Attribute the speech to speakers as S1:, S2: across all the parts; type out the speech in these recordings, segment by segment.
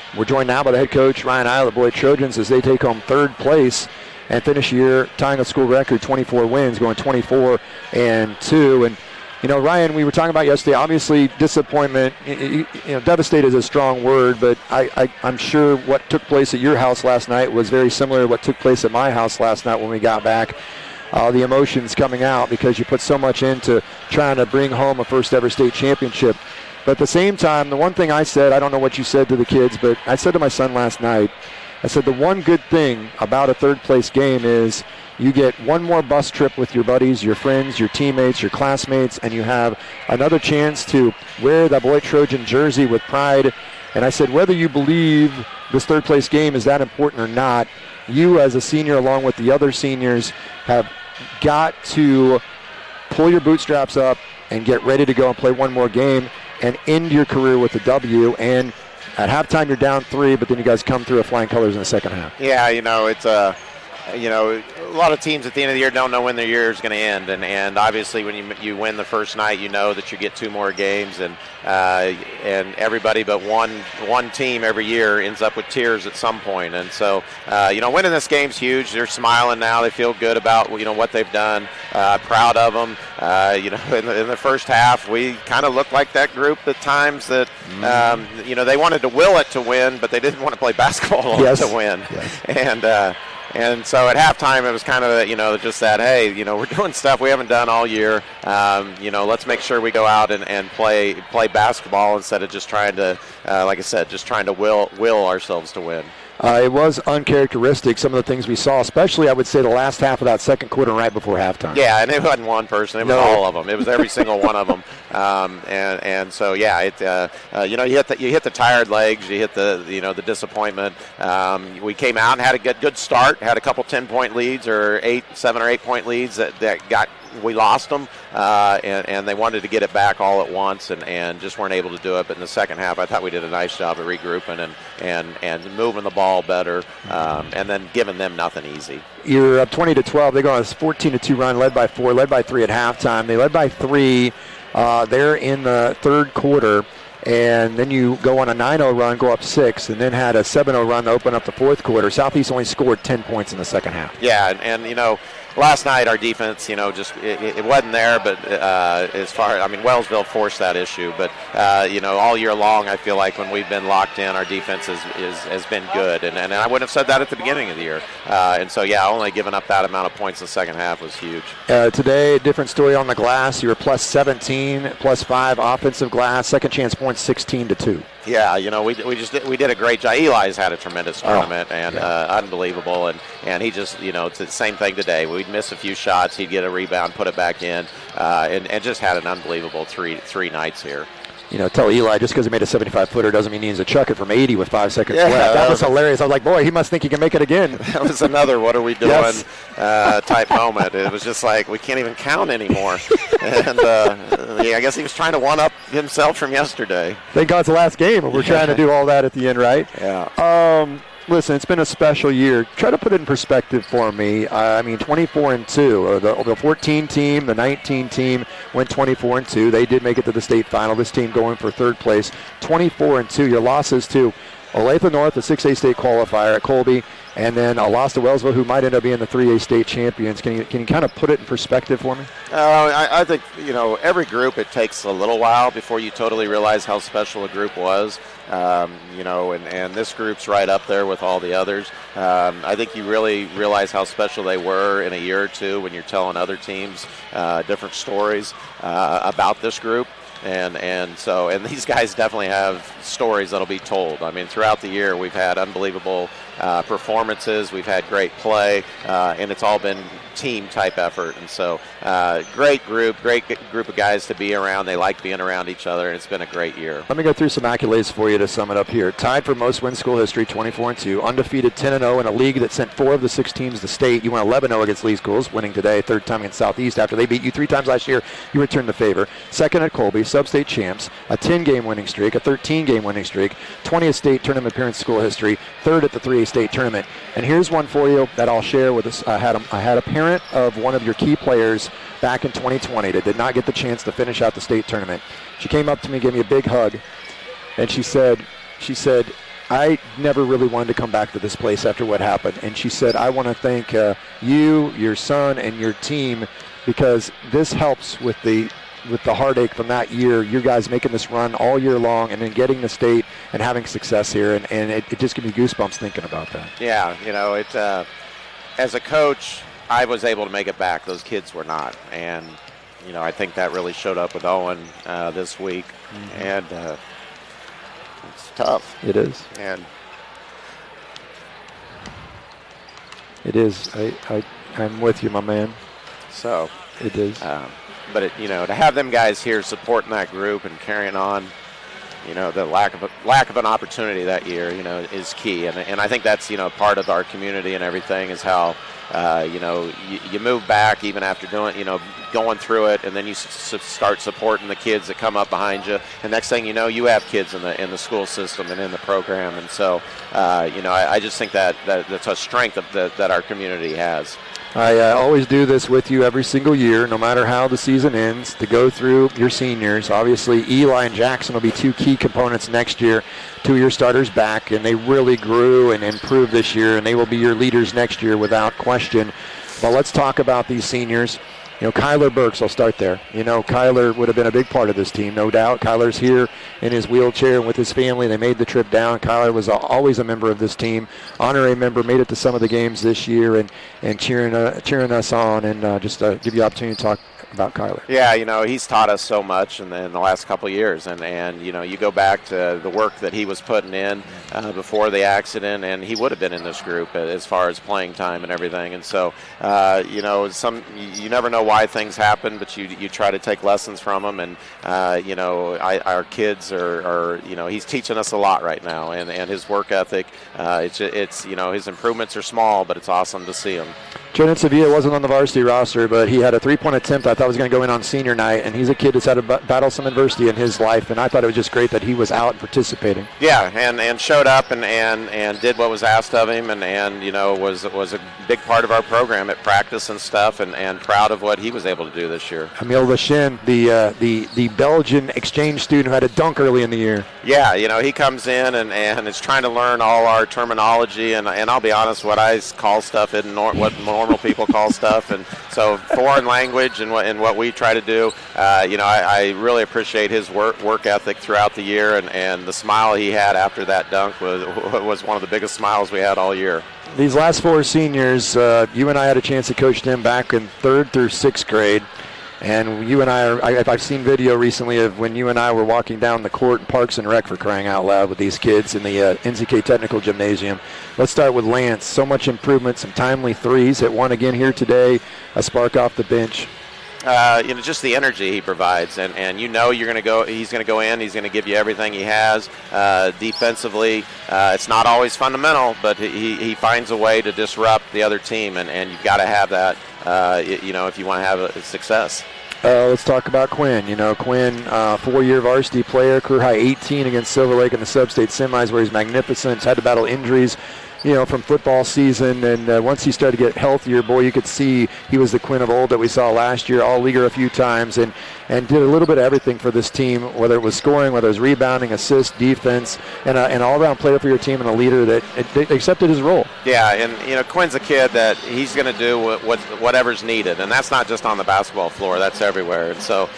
S1: We're joined now by the head coach, Ryan Isle, the Beloit Trojans, as they take home third place and finish the year tying a school record, 24 wins, going 24-2. And, you know, Ryan, we were talking about yesterday, obviously disappointment, devastated is a strong word, but I'm sure what took place at your house last night was very similar to what took place at my house last night when we got back. The emotions coming out because you put so much into trying to bring home a first ever state championship. But at the same time, the one thing I said, I don't know what you said to the kids, but I said to my son last night, I said the one good thing about a third place game is you get one more bus trip with your buddies, your friends, your teammates, your classmates, and you have another chance to wear the Beloit Trojan jersey with pride. And I said, whether you believe this third place game is that important or not, you as a senior along with the other seniors have got to pull your bootstraps up and get ready to go and play one more game and end your career with a W. And at halftime, you're down 3, but then you guys come through with flying colors in the second half.
S2: Yeah, it's a lot of teams at the end of the year don't know when their year is going to end, and obviously when you win the first night, you know that you get 2 more games, and everybody but one team every year ends up with tears at some point, and so winning this game's huge. They're smiling now. They feel good about what they've done. Proud of them. In the first half, we kind of looked like that group at times that they wanted to will it to win, but they didn't want to play basketball to win, And so at halftime, it was kind of, just that, hey, we're doing stuff we haven't done all year. Let's make sure we go out and play basketball instead of just trying to, like I said, just trying to will ourselves to win.
S1: It was uncharacteristic, some of the things we saw, especially, I would say, the last half of that second quarter right before halftime.
S2: Yeah, and it wasn't one person. It was all of them. It was every single one of them. And so, yeah, you hit the tired legs. You hit the disappointment. We came out and had a good start, had a couple 10-point leads or 7 or 8 point leads that we lost them, and they wanted to get it back all at once and just weren't able to do it. But in the second half, I thought we did a nice job of regrouping and moving the ball better, and then giving them nothing easy.
S1: You're up 20-12. They go on a 14-2 run, led by 4, led by 3 at halftime. They led by 3 there in the third quarter. And then you go on a 9-0 run, go up 6, and then had a 7-0 run to open up the fourth quarter. Southeast only scored 10 points in the second half.
S2: Yeah, and last night our defense, just it wasn't there, but as far as, Wellsville forced that issue, but all year long I feel like when we've been locked in, our defense has been good, and I wouldn't have said that at the beginning of the year, and so yeah, only giving up that amount of points in the second half was huge.
S1: Today, a different story on the glass. You were plus 17, plus 5 offensive glass, second chance points 16-2.
S2: Yeah, we did a great job. Eli's had a tremendous tournament and unbelievable, and he just it's the same thing today. We'd miss a few shots, he'd get a rebound, put it back in, and just had an unbelievable three nights here.
S1: Tell Eli just because he made a 75-footer doesn't mean he needs to chuck it from 80 with 5 seconds left.
S2: That
S1: was hilarious. I was like, boy, he must think he can make it again.
S2: That was another what are we doing type moment. It was just like we can't even count anymore. And I guess he was trying to one-up himself from yesterday.
S1: Thank God it's the last game, and we're trying to do all that at the end, right?
S2: Yeah.
S1: Listen, it's been a special year. Try to put it in perspective for me. 24-2. The 14 team, the 19 team went 24-2. They did make it to the state final. This team going for third place. 24-2. Your losses to Olathe North, the 6A state qualifier at Colby, and then a loss to Wellsville, who might end up being the 3A state champions. Can you kind of put it in perspective for me?
S2: I think, every group, it takes a little while before you totally realize how special a group was. And this group's right up there with all the others. I think you really realize how special they were in a year or two when you're telling other teams different stories about this group. And these guys definitely have stories that'll be told. Throughout the year we've had unbelievable performances, we've had great play, and it's all been team-type effort. And so great group of guys to be around. They like being around each other, and it's been a great year.
S1: Let me go through some accolades for you to sum it up here. Tied for most win school history, 24-2. Undefeated 10-0 in a league that sent 4 of the 6 teams to state. You went 11-0 against Lee Schools, winning today, third time against Southeast. After they beat you 3 times last year, you returned the favor. Second at Colby, sub-state champs, a 10-game winning streak, a 13-game winning streak, 20th state tournament appearance school history, third at the 3A state tournament. And here's one for you that I'll share with us. I had a parent of one of your key players back in 2020 that did not get the chance to finish out the state tournament. She came up to me, gave me a big hug, and she said, I never really wanted to come back to this place after what happened. And she said, I want to thank you, your son, and your team, because this helps with the heartache from that year, you guys making this run all year long and then getting the state and having success here. And it just gives me goosebumps thinking about that.
S2: Yeah, as a coach, I was able to make it back. Those kids were not. And, I think that really showed up with Owen this week. Mm-hmm. And it's tough.
S1: It is.
S2: And
S1: it is. I'm with you, my man.
S2: So
S1: it is.
S2: But to have them guys here supporting that group and carrying on, the lack of an opportunity that year, is key. And I think that's part of our community and everything is how you move back even after going through it, and then you start supporting the kids that come up behind you. And next thing you know, you have kids in the school system and in the program. And so I just think that's a strength that our community has.
S1: I always do this with you every single year, no matter how the season ends, to go through your seniors. Obviously, Eli and Jackson will be two key components next year, 2 year starters back, and they really grew and improved this year, and they will be your leaders next year without question. But let's talk about these seniors. Kyler Burks, I'll start there. Kyler would have been a big part of this team, no doubt. Kyler's here in his wheelchair and with his family. They made the trip down. Kyler was always a member of this team, honorary member, made it to some of the games this year and cheering us on, and just give you the opportunity to talk about Kyler.
S2: Yeah, he's taught us so much in the last couple of years, and you go back to the work that he was putting in before the accident, and he would have been in this group as far as playing time and everything. And so, you never know why things happen, but you try to take lessons from them. And our kids are he's teaching us a lot right now, and his work ethic. It's his improvements are small, but it's awesome to see them.
S1: Jordan Sevilla wasn't on the varsity roster, but he had a 3-point attempt I thought was going to go in on senior night, and he's a kid that's had to battle some adversity in his life, and I thought it was just great that he was out and participating.
S2: Yeah, and showed up and did what was asked of him, and was a big part of our program at practice and stuff, and proud of what he was able to do this year.
S1: Emil Lachin, the Belgian exchange student who had a dunk early in the year.
S2: Yeah, he comes in and is trying to learn all our terminology, and I'll be honest, what I call stuff isn't what normal people call stuff, and so foreign language and what we try to do. I really appreciate his work ethic throughout the year, and the smile he had after that dunk was one of the biggest smiles we had all year.
S1: These last 4 seniors, you and I had a chance to coach them back in 3rd through 6th grade. And you and I've seen video recently of when you and I were walking down the court in Parks and Rec, for crying out loud, with these kids in the NZK Technical Gymnasium. Let's start with Lance. So much improvement, some timely threes. Hit one again here today, a spark off the bench.
S2: Just the energy he provides, and he's going to go in, he's going to give you everything he has. Defensively, it's not always fundamental, but he finds a way to disrupt the other team, and you've got to have that, if you want to have a success.
S1: Let's talk about Quinn. Quinn, 4-year varsity player, career high 18 against Silver Lake in the sub-state semis, where he's magnificent. He's had to battle injuries, from football season, and once he started to get healthier, boy, you could see he was the Quinn of old that we saw last year, all-leaguer a few times, and did a little bit of everything for this team, whether it was scoring, whether it was rebounding, assist, defense, and an all-around player for your team and a leader that accepted his role.
S2: Yeah, and Quinn's a kid that he's going to do whatever's needed, and that's not just on the basketball floor, that's everywhere. And so,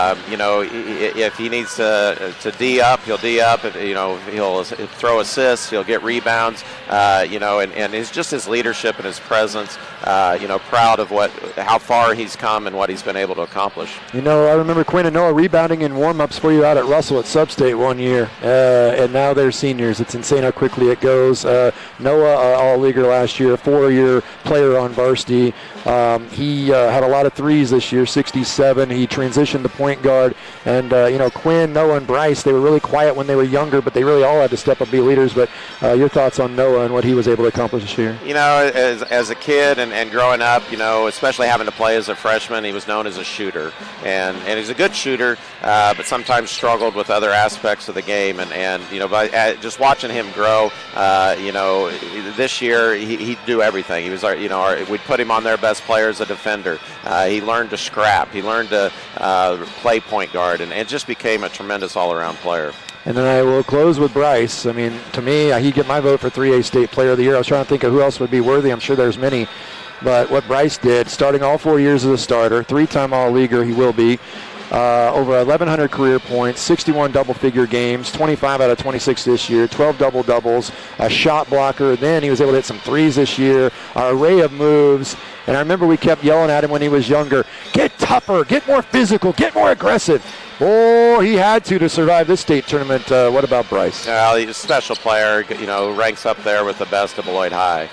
S2: if he needs to D up, he'll D up. He'll throw assists, he'll get rebounds. And it's just his leadership and his presence. Proud of how far he's come and what he's been able to accomplish.
S1: I remember Quinn and Noah rebounding in warm-ups for you out at Russell at Sub-State one year, and now they're seniors. It's insane how quickly it goes. Noah, all-leaguer last year, 4-year player on varsity. He had a lot of threes this year, 67. He transitioned to point guard. And, Quinn, Noah, and Bryce, they were really quiet when they were younger, but they really all had to step up and be leaders. But your thoughts on Noah and what he was able to accomplish this year?
S2: As a kid and growing up, especially having to play as a freshman, he was known as a shooter. And he's a good shooter, but sometimes struggled with other aspects of the game. And by just watching him grow, this year he'd do everything. He was, we'd put him on their best player as a defender. He learned to scrap. He learned to play point guard, and just became a tremendous all-around player.
S1: And then I will close with Bryce. I mean, to me, he'd get my vote for 3A State Player of the Year. I was trying to think of who else would be worthy. I'm sure there's many. But what Bryce did, starting all 4 years as a starter, 3-time All-Leaguer he will be, over 1,100 career points, 61 double-figure games, 25 out of 26 this year, 12 double-doubles, a shot blocker. Then he was able to hit some threes this year, an array of moves. And I remember we kept yelling at him when he was younger, get tougher, get more physical, get more aggressive. Oh, he had to survive this state tournament. What about Bryce?
S2: He's a special player, ranks up there with the best of Beloit High.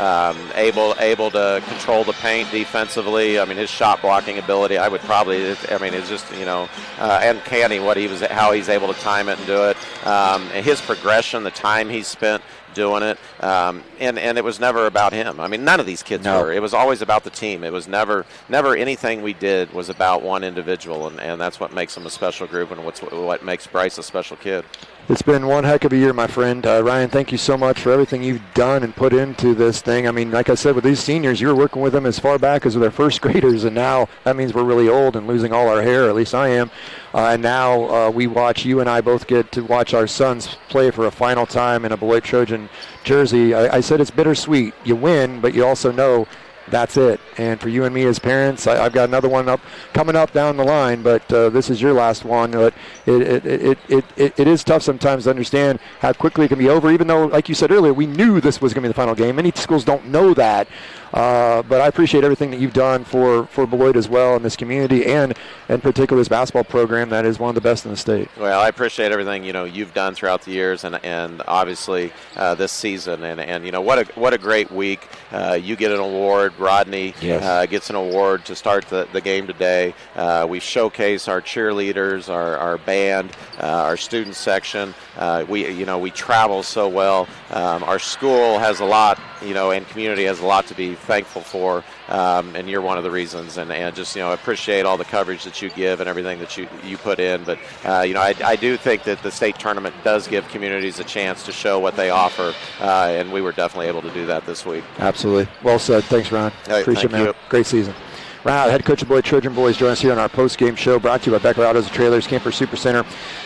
S2: Able to control the paint defensively. I mean, his shot blocking ability, it's just, uncanny how he's able to time it and do it. And his progression, the time he spent doing it, and it was never about him. I mean, none of these kids were. It was always about the team. It was never anything we did was about one individual, and that's what makes them a special group and what makes Bryce a special kid.
S1: It's been one heck of a year, my friend. Ryan, thank you so much for everything you've done and put into this thing. I mean, like I said, with these seniors, you were working with them as far back as their first graders, and now that means we're really old and losing all our hair, at least I am. And now you and I both get to watch our sons play for a final time in a Beloit Trojan jersey. I said it's bittersweet. You win, but you also know that's it. And for you and me as parents, I've got another one coming up down the line, but this is your last one. But it is tough sometimes to understand how quickly it can be over, even though, like you said earlier, we knew this was going to be the final game. Many schools don't know that. But I appreciate everything that you've done for Beloit as well in this community, and in particular this basketball program that is one of the best in the state.
S2: Well, I appreciate everything you've done throughout the years, and obviously this season, and what a great week. You get an award. Rodney gets an award to start the game today. We showcase our cheerleaders, our band, our student section. We travel so well. Our school has a lot, and community has a lot to be thankful for, and you're one of the reasons. And just appreciate all the coverage that you give and everything that you put in. But I do think that the state tournament does give communities a chance to show what they offer, and we were definitely able to do that this week.
S1: Absolutely. Well said. Thanks, Ron.
S2: Hey,
S1: appreciate it, man.
S2: You.
S1: Great season. Ron, head coach of Beloit Trojan Boys, join us here on our post-game show brought to you by Becker Autos and Trailers, Camper Super Center,